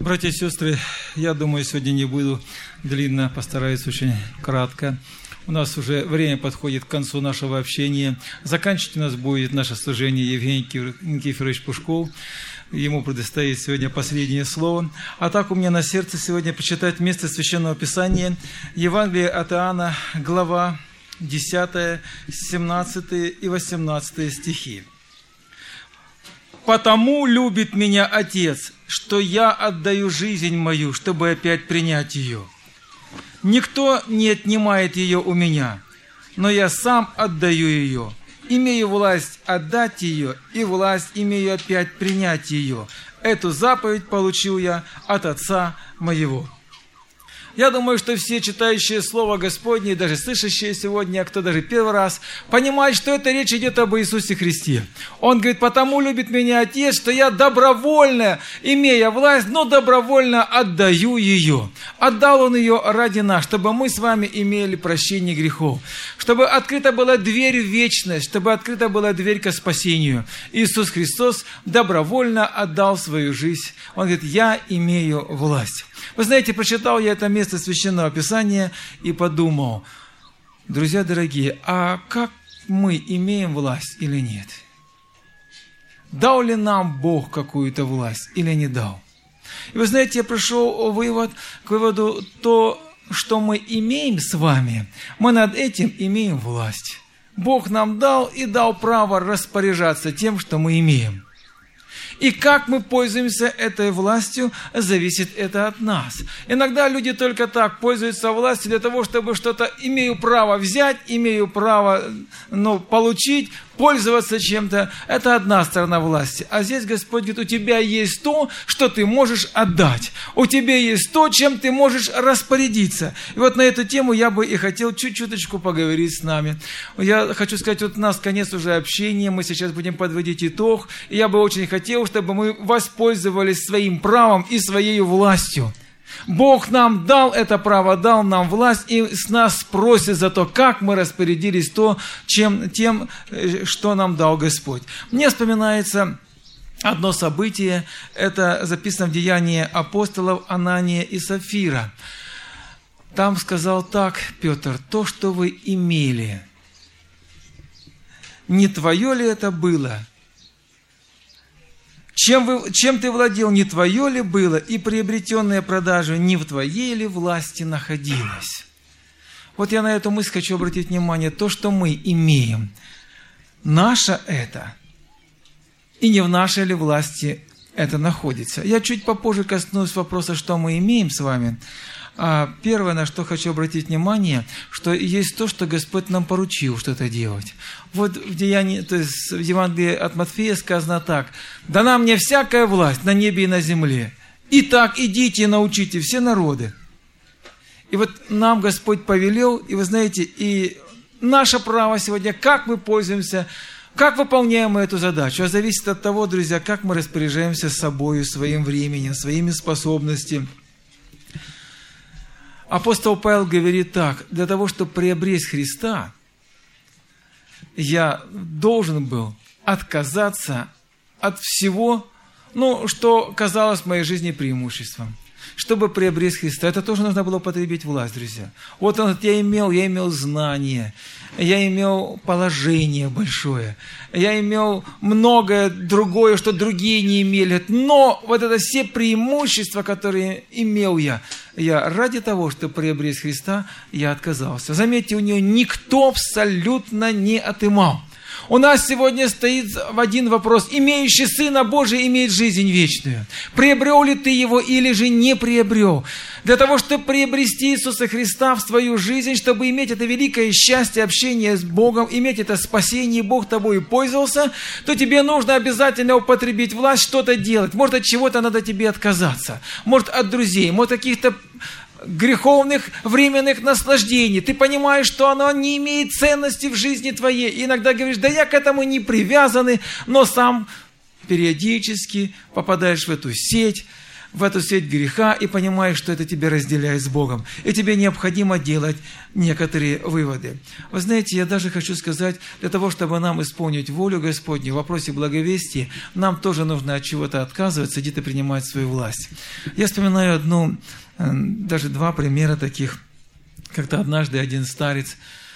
Братья и сестры, я думаю, сегодня не буду длинно, постараюсь очень кратко. У нас уже время подходит к концу нашего общения. Заканчивать у нас будет наше служение Евгений Никифорович Пушков. Ему предоставит сегодня последнее слово. А так у меня на сердце сегодня почитать место Священного Писания. Евангелие от Иоанна, глава 10, 17 и 18 стихи. «Потому любит меня Отец, что я отдаю жизнь мою, чтобы опять принять ее. Никто не отнимает ее у меня, но я сам отдаю ее. Имею власть отдать ее, и власть имею опять принять ее. Эту заповедь получил я от Отца моего». Я думаю, что все читающие Слово Господне, и даже слышащие сегодня, а кто даже первый раз, понимают, что это речь идет об Иисусе Христе. Он говорит: «Потому любит меня Отец, что я добровольно, имея власть, но добровольно отдаю ее». Отдал Он ее ради нас, чтобы мы с вами имели прощение грехов, чтобы открыта была дверь в вечность, чтобы открыта была дверь ко спасению. Иисус Христос добровольно отдал свою жизнь. Он говорит: «Я имею власть». Вы знаете, прочитал я это место Священного Писания и подумал: друзья дорогие, а как мы имеем власть или нет? Дал ли нам Бог какую-то власть или не дал? И вы знаете, я пришел к выводу, то, что мы имеем с вами, мы над этим имеем власть. Бог нам дал и дал право распоряжаться тем, что мы имеем. И как мы пользуемся этой властью, зависит это от нас. Иногда люди только так пользуются властью для того, чтобы что-то имею право взять, имею право получить, пользоваться чем-то. Это одна сторона власти. А здесь Господь говорит: у тебя есть то, что ты можешь отдать. У тебя есть то, чем ты можешь распорядиться. И вот на эту тему я бы и хотел чуть-чуточку поговорить с нами. Я хочу сказать, вот у нас конец уже общения, мы сейчас будем подводить итог. И я бы очень хотел, чтобы мы воспользовались своим правом и своей властью. Бог нам дал это право, дал нам власть, и с нас спросит за то, как мы распорядились тем, что нам дал Господь. Мне вспоминается одно событие, это записано в Деянии апостолов Анания и Сапфира. Там сказал так Петр: «То, что вы имели, не твое ли это было? Чем ты владел, не твое ли было, и приобретенное продажу не в твоей ли власти находилось?» Вот я на эту мысль хочу обратить внимание. То, что мы имеем, наше это, и не в нашей ли власти это находится. Я чуть попозже коснусь вопроса, что мы имеем с вами. А первое, на что хочу обратить внимание, что есть то, что Господь нам поручил что-то делать. Вот в Евангелии от Матфея сказано так: «Дана мне всякая власть на небе и на земле. Итак, идите и научите все народы». И вот нам Господь повелел, и вы знаете, и наше право сегодня, как мы пользуемся, как выполняем мы эту задачу, зависит от того, друзья, как мы распоряжаемся собой, своим временем, своими способностями. Апостол Павел говорит так: для того, чтобы приобрести Христа, я должен был отказаться от всего, что казалось в моей жизни преимуществом. Чтобы приобрести Христа, это тоже нужно было употребить власть, друзья. Вот он говорит: я имел знание, я имел положение большое, я имел многое другое, что другие не имели. Но вот это все преимущества, которые имел я ради того, чтобы приобрести Христа, я отказался. Заметьте, у нее никто абсолютно не отымал. У нас сегодня стоит в один вопрос: имеющий Сына Божия имеет жизнь вечную. Приобрел ли ты его или же не приобрел? Для того, чтобы приобрести Иисуса Христа в свою жизнь, чтобы иметь это великое счастье общения с Богом, иметь это спасение, и Бог тобой пользовался, то тебе нужно обязательно употребить власть, что-то делать. Может, от чего-то надо тебе отказаться. Может, от друзей, может, от каких-то греховных временных наслаждений. Ты понимаешь, что оно не имеет ценности в жизни твоей. И иногда говоришь: да я к этому не привязанный, но сам периодически попадаешь в эту сеть, в эту сеть греха и понимаешь, что это тебя разделяет с Богом. И тебе необходимо делать некоторые выводы. Вы знаете, я даже хочу сказать, для того, чтобы нам исполнить волю Господню в вопросе благовестия, нам тоже нужно от чего-то отказываться, где-то принимать свою власть. Я вспоминаю даже два примера таких. Как-то однажды один старец,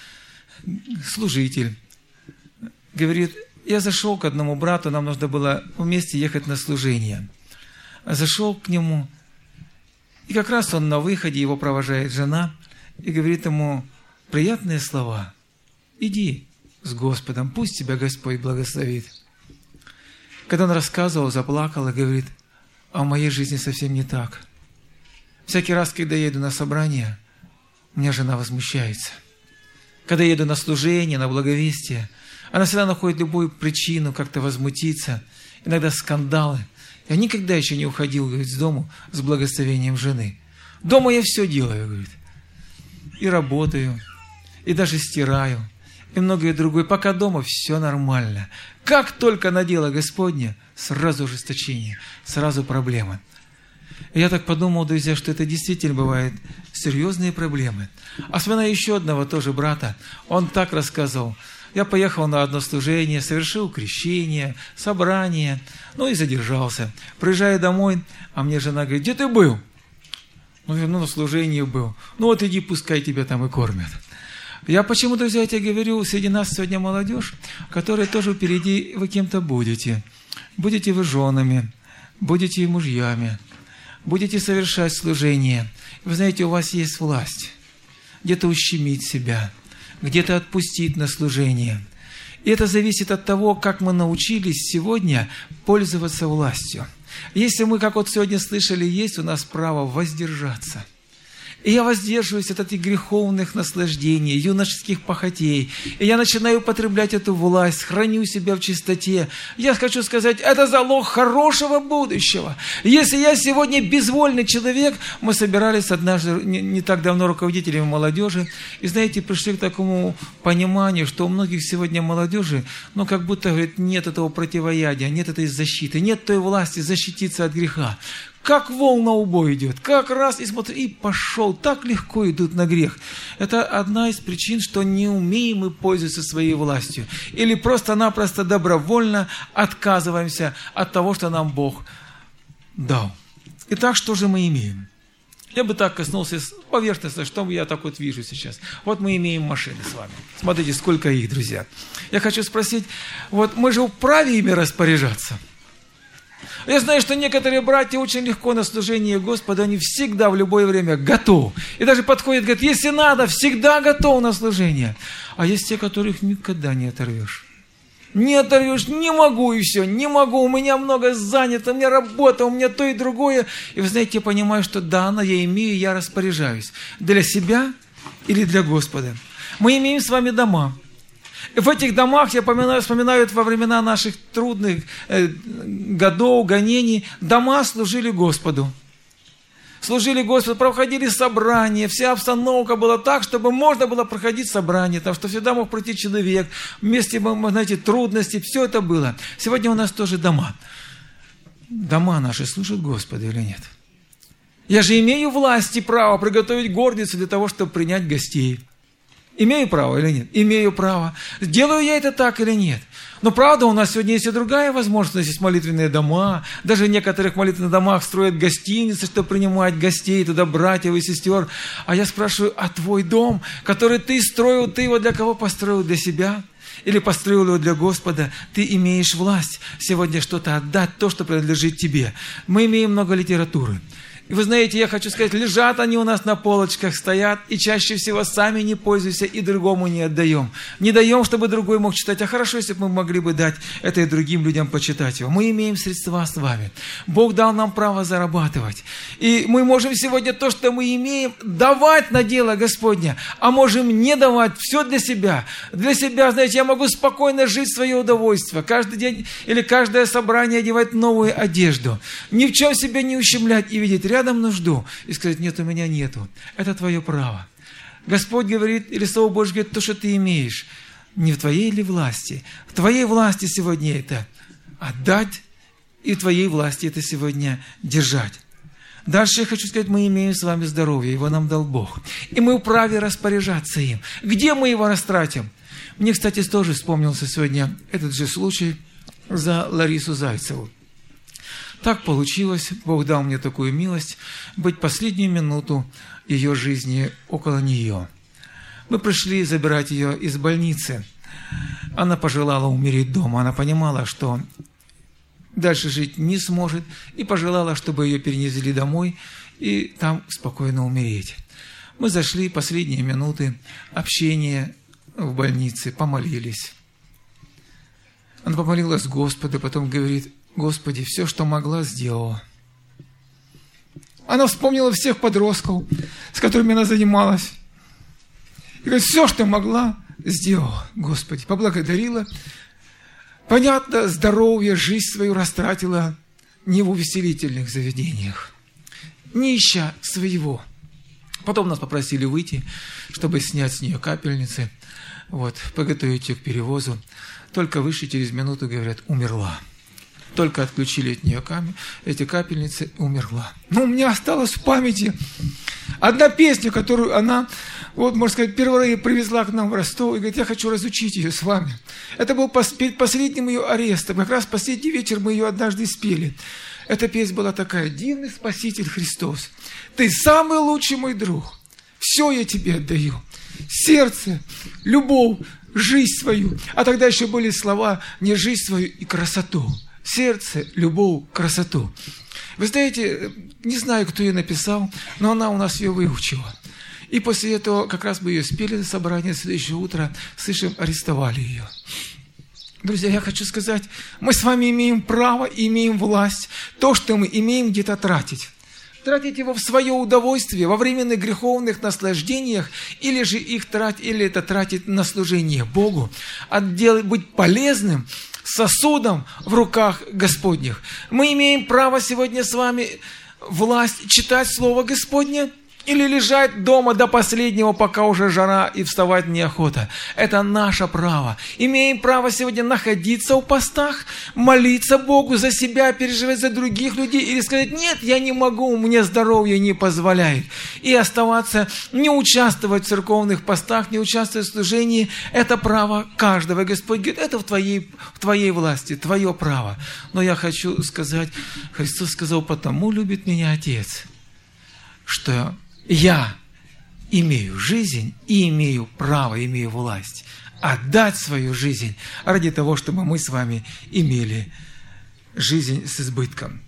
служитель, говорит: я зашел к одному брату, нам нужно было вместе ехать на служение. Зашел к нему, и как раз он на выходе, его провожает жена, и говорит ему приятные слова: иди с Господом, пусть тебя Господь благословит. Когда он рассказывал, заплакал и говорит: а в моей жизни совсем не так. Всякий раз, когда я еду на собрание, у меня жена возмущается. Когда я еду на служение, на благовестие, она всегда находит любую причину как-то возмутиться, иногда скандалы. Я никогда еще не уходил, говорит, с дому с благословением жены. Дома я все делаю, говорит. И работаю, и даже стираю, и многое другое. Пока дома все нормально. Как только на дело Господне, сразу ужесточение, сразу проблемы. И я так подумал, друзья, что это действительно бывают серьезные проблемы. А вспоминаю еще одного тоже брата. Он так рассказывал. Я поехал на одно служение, совершил крещение, собрание, и задержался. Приезжаю домой, а мне жена говорит: где ты был? На служении был. Вот иди, пускай тебя там и кормят. Я почему, друзья, я тебе говорю, среди нас сегодня молодежь, которая тоже впереди вы кем-то будете. Будете вы женами, будете и мужьями, будете совершать служение. Вы знаете, у вас есть власть. Где-то ущемить себя, где-то отпустить на служение. И это зависит от того, как мы научились сегодня пользоваться властью. Если мы, как вот сегодня слышали, есть у нас право воздержаться. И я воздерживаюсь от этих греховных наслаждений, юношеских похотей. И я начинаю употреблять эту власть, храню себя в чистоте. Я хочу сказать, это залог хорошего будущего. Если я сегодня безвольный человек, мы собирались однажды, не так давно, руководителями молодежи, и, знаете, пришли к такому пониманию, что у многих сегодня молодежи, как будто, говорит, нет этого противоядия, нет этой защиты, нет той власти защититься от греха. Как вол на убой идет, как раз и смотри, и пошел, так легко идут на грех. Это одна из причин, что не умеем мы пользоваться своей властью. Или просто-напросто добровольно отказываемся от того, что нам Бог дал. Итак, что же мы имеем? Я бы так коснулся поверхностно, что я так вот вижу сейчас. Вот мы имеем машины с вами. Смотрите, сколько их, друзья. Я хочу спросить, вот мы же вправе ими распоряжаться? Я знаю, что некоторые братья очень легко на служение Господа, они всегда в любое время готовы. И даже подходят, говорят, если надо, всегда готов на служение. А есть те, которых никогда не оторвешь. Не оторвешь, не могу и все, не могу, у меня много занято, у меня работа, у меня то и другое. И вы знаете, я понимаю, что да, я имею, я распоряжаюсь. Для себя или для Господа. Мы имеем с вами дома. В этих домах, я вспоминаю во времена наших трудных годов, гонений, дома служили Господу. Служили Господу, проходили собрания, вся обстановка была так, чтобы можно было проходить собрание, там, что всегда мог пройти человек, вместе, знаете, трудности, все это было. Сегодня у нас тоже дома. Дома наши служат Господу или нет? Я же имею власть и право приготовить горницу для того, чтобы принять гостей. Имею право или нет? Имею право. Делаю я это так или нет? Но правда, у нас сегодня есть и другая возможность. Есть молитвенные дома. Даже в некоторых молитвенных домах строят гостиницы, чтобы принимать гостей, туда братьев и сестер. А я спрашиваю, а твой дом, который ты строил, ты его для кого построил? Для себя? Или построил его для Господа? Ты имеешь власть сегодня что-то отдать, то, что принадлежит тебе. Мы имеем много литературы. И вы знаете, я хочу сказать, лежат они у нас на полочках, стоят, и чаще всего сами не пользуемся и другому не отдаем. Не даем, чтобы другой мог читать. А хорошо, если бы мы могли бы дать это и другим людям почитать его. Мы имеем средства с вами. Бог дал нам право зарабатывать. И мы можем сегодня то, что мы имеем, давать на дело Господня, а можем не давать все для себя. Для себя, знаете, я могу спокойно жить в свое удовольствие. Каждый день или каждое собрание одевать новую одежду. Ни в чем себя не ущемлять и видеть рядом нужду и сказать, нет, у меня нету. Это твое право. Господь говорит, или Слово Божье говорит, то, что ты имеешь, не в твоей ли власти? В твоей власти сегодня это отдать, и в твоей власти это сегодня держать. Дальше я хочу сказать, мы имеем с вами здоровье, его нам дал Бог. И мы вправе распоряжаться им. Где мы его растратим? Мне, кстати, тоже вспомнился сегодня этот же случай за Ларису Зайцеву. Так получилось, Бог дал мне такую милость, быть последнюю минуту ее жизни около нее. Мы пришли забирать ее из больницы. Она пожелала умереть дома. Она понимала, что дальше жить не сможет, и пожелала, чтобы ее перенесли домой и там спокойно умереть. Мы зашли, последние минуты общения в больнице, помолились. Она помолилась Господу, потом говорит: Господи, все, что могла, сделала. Она вспомнила всех подростков, с которыми она занималась. И говорит, все, что могла, сделала, Господи. Поблагодарила. Понятно, здоровье, жизнь свою растратила не в увеселительных заведениях, не ища своего. Потом нас попросили выйти, чтобы снять с нее капельницы, подготовить ее к перевозу. Только вышли, через минуту говорят, умерла. Только отключили от нее эти капельницы, умерла. Но у меня осталась в памяти одна песня, которую она, можно сказать, первый раз привезла к нам в Ростов и говорит, я хочу разучить ее с вами. Это был перед последним ее арестом. Как раз последний вечер мы ее однажды спели. Эта песня была такая: «Дивный Спаситель Христос, Ты самый лучший мой друг. Все я Тебе отдаю. Сердце, любовь, жизнь свою». А тогда еще были слова «не жизнь свою и красоту». Сердце, любовь, красоту. Вы знаете, не знаю, кто ее написал, но она у нас ее выучила. И после этого, как раз мы ее спели на собрании, следующее утро, слышим, арестовали ее. Друзья, я хочу сказать, мы с вами имеем право, имеем власть, то, что мы имеем, где-то тратить. Тратить его в свое удовольствие, во временных греховных наслаждениях, или же это тратить на служение Богу, быть полезным сосудом в руках Господних. Мы имеем право сегодня с вами власть читать Слово Господне или лежать дома до последнего, пока уже жара и вставать неохота. Это наше право. Имеем право сегодня находиться в постах, молиться Богу за себя, переживать за других людей или сказать, нет, я не могу, мне здоровье не позволяет. И оставаться, не участвовать в церковных постах, не участвовать в служении. Это право каждого. Господь говорит, это в твоей власти, твое право. Но я хочу сказать, Христос сказал, потому любит меня Отец, что я имею жизнь и имею право, имею власть отдать свою жизнь ради того, чтобы мы с вами имели жизнь с избытком.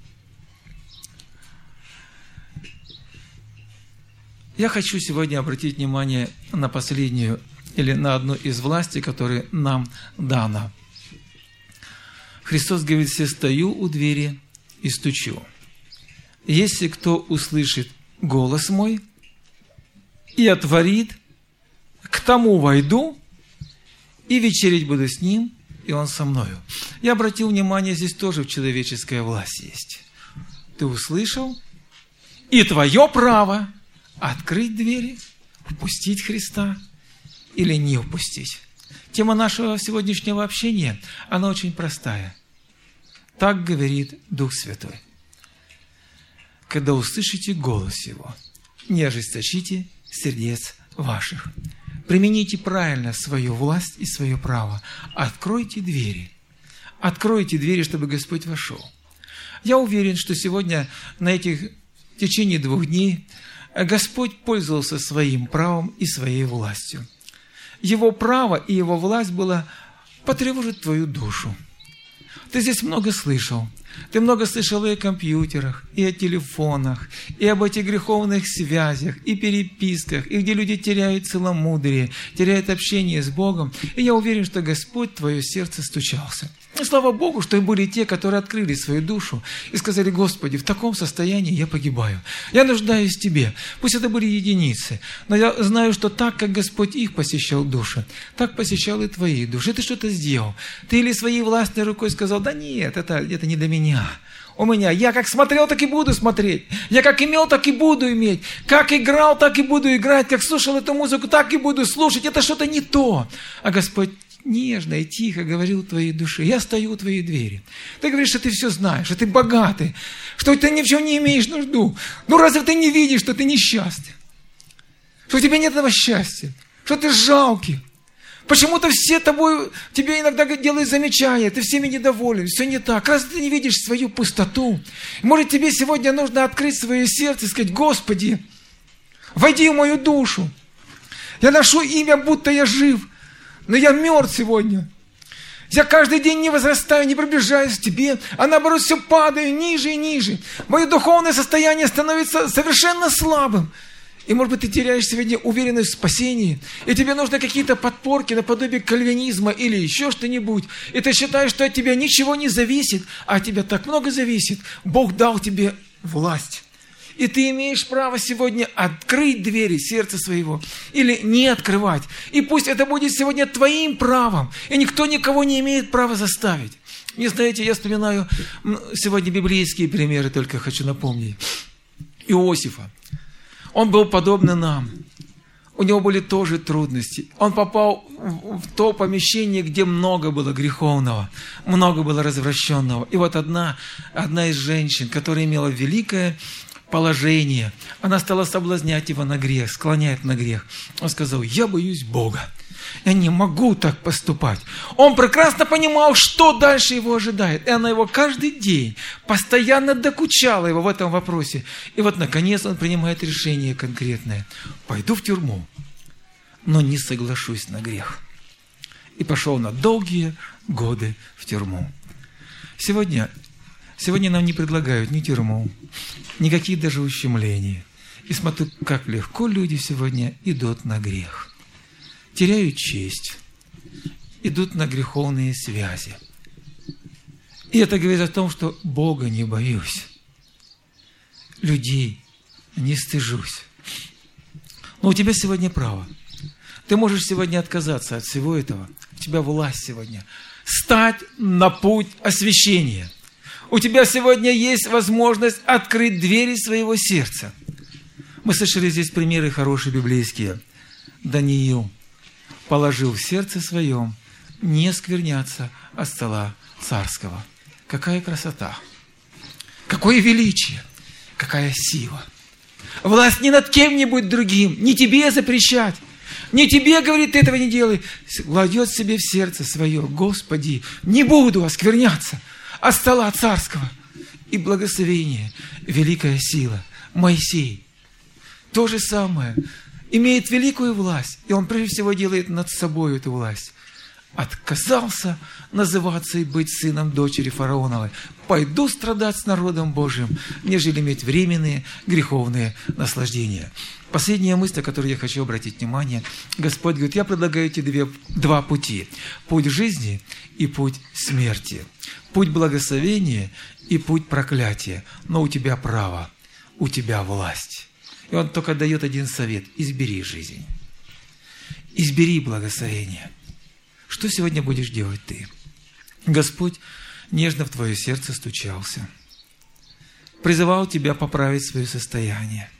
Я хочу сегодня обратить внимание на последнюю или на одну из властей, которая нам дана. Христос говорит, «Се стою у двери и стучу. Если кто услышит голос мой и отворит, к тому войду, и вечерить буду с ним, и он со мною». Я обратил внимание, здесь тоже человеческая власть есть. Ты услышал, и твое право открыть двери, впустить Христа или не впустить. Тема нашего сегодняшнего общения, она очень простая. Так говорит Дух Святой. Когда услышите голос Его, не ожесточите сердец ваших. Примените правильно свою власть и свое право. Откройте двери. Откройте двери, чтобы Господь вошел. Я уверен, что сегодня в течение 2 дней Господь пользовался своим правом и своей властью. Его право и Его власть было потревожить твою душу. Ты здесь много слышал. Ты много слышал и о компьютерах, и о телефонах, и об этих греховных связях, и переписках, и где люди теряют целомудрие, теряют общение с Богом. И я уверен, что Господь в твое сердце стучался. И слава Богу, что были те, которые открыли свою душу и сказали, Господи, в таком состоянии я погибаю. Я нуждаюсь в Тебе. Пусть это были единицы, но я знаю, что так, как Господь их посещал души, так посещал и твои души. Ты что-то сделал. Ты или своей властной рукой сказал, да нет, это не до меня. У меня. Я как смотрел, так и буду смотреть. Я как имел, так и буду иметь. Как играл, так и буду играть. Как слушал эту музыку, так и буду слушать. Это что-то не то. А Господь нежно и тихо говорил твоей душе: я стою у твоей двери. Ты говоришь, что ты все знаешь, что ты богатый, что ты ни в чем не имеешь нужду. Ну разве ты не видишь, что ты несчастен? Что у тебя нет этого счастья? Что ты жалкий? Почему-то все тебе иногда делают замечания, ты всеми недоволен, все не так. Разве ты не видишь свою пустоту? Может, тебе сегодня нужно открыть свое сердце и сказать: Господи, войди в мою душу. Я ношу имя, будто я жив, но я мертв сегодня. Я каждый день не возрастаю, не приближаюсь к Тебе, а наоборот все падаю ниже и ниже. Мое духовное состояние становится совершенно слабым. И, может быть, ты теряешь сегодня уверенность в спасении, и тебе нужны какие-то подпорки наподобие кальвинизма или еще что-нибудь, и ты считаешь, что от тебя ничего не зависит, а от тебя так много зависит. Бог дал тебе власть. И ты имеешь право сегодня открыть двери сердца своего или не открывать. И пусть это будет сегодня твоим правом, и никто никого не имеет права заставить. Не знаете, я вспоминаю сегодня библейские примеры, только хочу напомнить. Иосифа. Он был подобен нам. У него были тоже трудности. Он попал в то помещение, где много было греховного, много было развращенного. И вот одна из женщин, которая имела великое положение, она стала соблазнять его на грех, склонять на грех. Он сказал: я боюсь Бога. Я не могу так поступать. Он прекрасно понимал, что дальше его ожидает. И она его каждый день постоянно докучала его в этом вопросе. И вот, наконец, он принимает решение конкретное. Пойду в тюрьму, но не соглашусь на грех. И пошел на долгие годы в тюрьму. Сегодня нам не предлагают ни тюрьму, никакие даже ущемления. И смотрю, как легко люди сегодня идут на грех. Теряют честь, идут на греховные связи. И это говорит о том, что Бога не боюсь, людей не стыжусь. Но у тебя сегодня право. Ты можешь сегодня отказаться от всего этого. У тебя власть сегодня. Стать на путь освящения. У тебя сегодня есть возможность открыть двери своего сердца. Мы слышали здесь примеры хорошие библейские. Даниил положил в сердце своем не скверняться от стола царского. Какая красота! Какое величие! Какая сила! Власть не над кем-нибудь другим, не тебе запрещать, не тебе, говорит, ты этого не делай. Кладет себе в сердце свое: Господи, не буду оскверняться от стола царского. И благословение, великая сила. Моисей то же самое. Имеет великую власть, и он прежде всего делает над собой эту власть. Отказался называться и быть сыном дочери фараоновой. Пойду страдать с народом Божьим, нежели иметь временные греховные наслаждения. Последняя мысль, на которую я хочу обратить внимание. Господь говорит: я предлагаю тебе два пути. Путь жизни и путь смерти. Путь благословения и путь проклятия. Но у тебя право, у тебя власть. И он только дает один совет: избери жизнь. Избери благословение. Что сегодня будешь делать ты? Господь нежно в твое сердце стучался. Призывал тебя поправить свое состояние.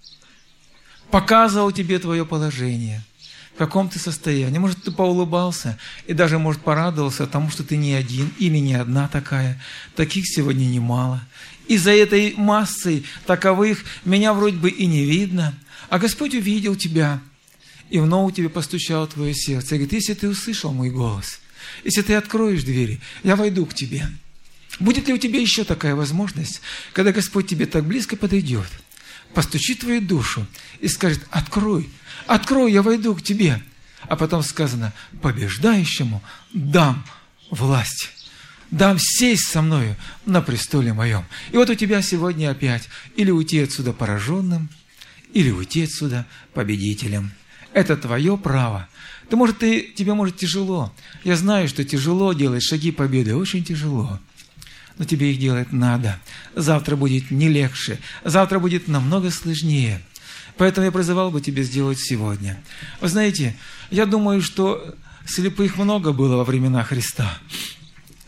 Показывал тебе твое положение. В каком ты состоянии. Может, ты поулыбался и даже, может, порадовался тому, что ты не один или не одна такая. Таких сегодня немало. И за этой массой таковых меня вроде бы и не видно. А Господь увидел тебя и вновь тебе постучал в твое сердце. И говорит: если ты услышал мой голос, если ты откроешь двери, я войду к тебе. Будет ли у тебя еще такая возможность, когда Господь тебе так близко подойдет, постучит в твою душу и скажет: открой, открой, я войду к тебе. А потом сказано: побеждающему дам власть. Дам сесть со мною на престоле моем. И вот у тебя сегодня опять или уйти отсюда пораженным, или уйти отсюда победителем. Это твое право. Тебе может тяжело. Я знаю, что тяжело делать шаги победы. Очень тяжело. Но тебе их делать надо. Завтра будет не легче. Завтра будет намного сложнее. Поэтому я призывал бы тебя сделать сегодня. Вы знаете, я думаю, что слепых много было во времена Христа.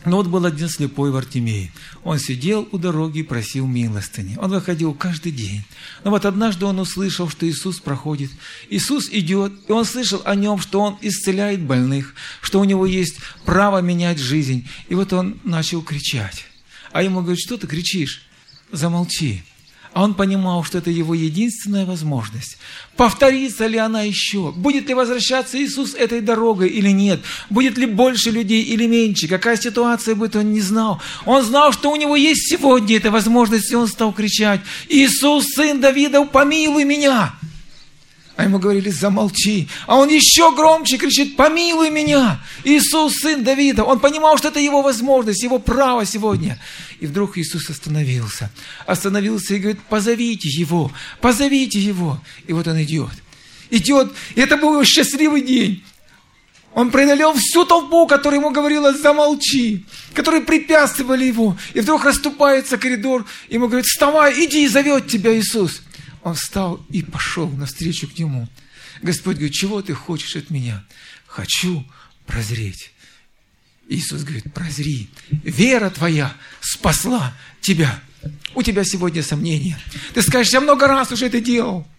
Но вот был один слепой Вартимей. Он сидел у дороги и просил милостыни. Он выходил каждый день. Но вот однажды он услышал, что Иисус проходит. Иисус идет, и он слышал о нем, что он исцеляет больных, что у него есть право менять жизнь. И вот он начал кричать. А ему говорят: что ты кричишь? Замолчи. А он понимал, что это его единственная возможность. Повторится ли она еще? Будет ли возвращаться Иисус этой дорогой или нет? Будет ли больше людей или меньше? Какая ситуация будет, он не знал. Он знал, что у него есть сегодня эта возможность, и он стал кричать: Иисус, сын Давидов, помилуй меня! А ему говорили: замолчи. А он еще громче кричит: помилуй меня! Иисус, сын Давида. Он понимал, что это его возможность, его право сегодня. И вдруг Иисус остановился. Остановился и говорит: позовите его, позовите его. И вот он идет. Идет. И это был его счастливый день. Он преодолел всю толпу, которая ему говорила: замолчи, которые препятствовали его. И вдруг расступается коридор. Ему говорят: вставай, иди, зовет тебя Иисус. Он встал и пошел навстречу к нему. Господь говорит: чего ты хочешь от меня? Хочу прозреть. Иисус говорит: прозри. Вера твоя спасла тебя. У тебя сегодня сомнения. Ты скажешь: я много раз уже это делал.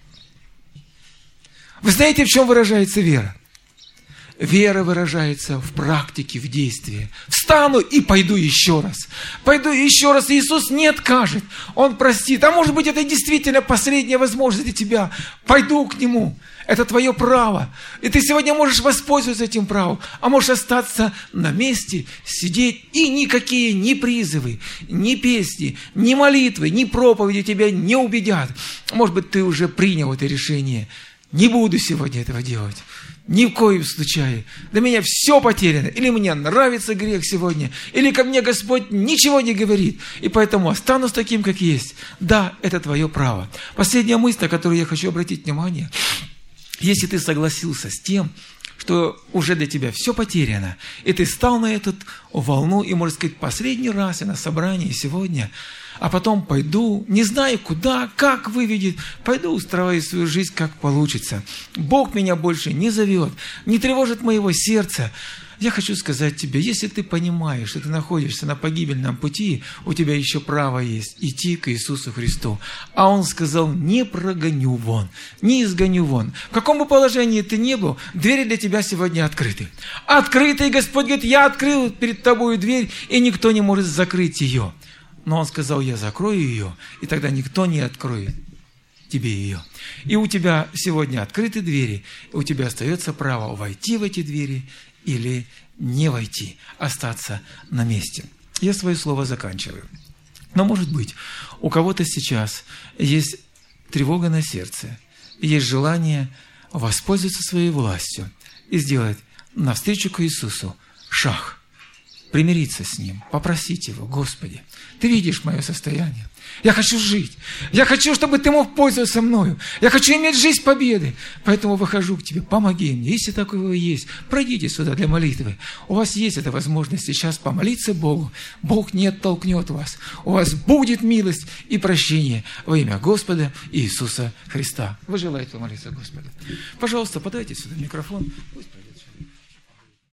Вы знаете, в чем выражается вера? Вера выражается в практике, в действии. Встану и пойду еще раз. Пойду еще раз. Иисус не откажет. Он простит. А может быть, это действительно последняя возможность для тебя. Пойду к Нему. Это твое право. И ты сегодня можешь воспользоваться этим правом. А можешь остаться на месте, сидеть. И никакие ни призывы, ни песни, ни молитвы, ни проповеди тебя не убедят. Может быть, ты уже принял это решение. Не буду сегодня этого делать. Ни в коем случае. Для меня все потеряно. Или мне нравится грех сегодня, или ко мне Господь ничего не говорит. И поэтому останусь таким, как есть. Да, это твое право. Последняя мысль, на которую я хочу обратить внимание. Если ты согласился с тем, что уже для тебя все потеряно, и ты стал на эту волну, и, можно сказать, последний раз я на собрании сегодня, а потом пойду, не знаю куда, как выведет, пойду устраиваю свою жизнь, как получится. Бог меня больше не зовет, не тревожит моего сердца. Я хочу сказать тебе, если ты понимаешь, что ты находишься на погибельном пути, у тебя еще право есть идти к Иисусу Христу. А Он сказал: не прогоню вон, не изгоню вон. В каком бы положении ты ни был, двери для тебя сегодня открыты. Открыты, и Господь говорит: я открыл перед тобой дверь, и никто не может закрыть ее. Но Он сказал: я закрою ее, и тогда никто не откроет тебе ее. И у тебя сегодня открыты двери, и у тебя остается право войти в эти двери или не войти, остаться на месте. Я свое слово заканчиваю. Но, может быть, у кого-то сейчас есть тревога на сердце, есть желание воспользоваться своей властью и сделать навстречу к Иисусу шаг, примириться с Ним, попросить Его: Господи, Ты видишь мое состояние. Я хочу жить. Я хочу, чтобы Ты мог пользоваться мною. Я хочу иметь жизнь победы. Поэтому выхожу к Тебе. Помоги мне. Если такое есть, пройдите сюда для молитвы. У вас есть эта возможность сейчас помолиться Богу. Бог не оттолкнет вас. У вас будет милость и прощение во имя Господа Иисуса Христа. Вы желаете помолиться Господу? Пожалуйста, подайте сюда микрофон. Пусть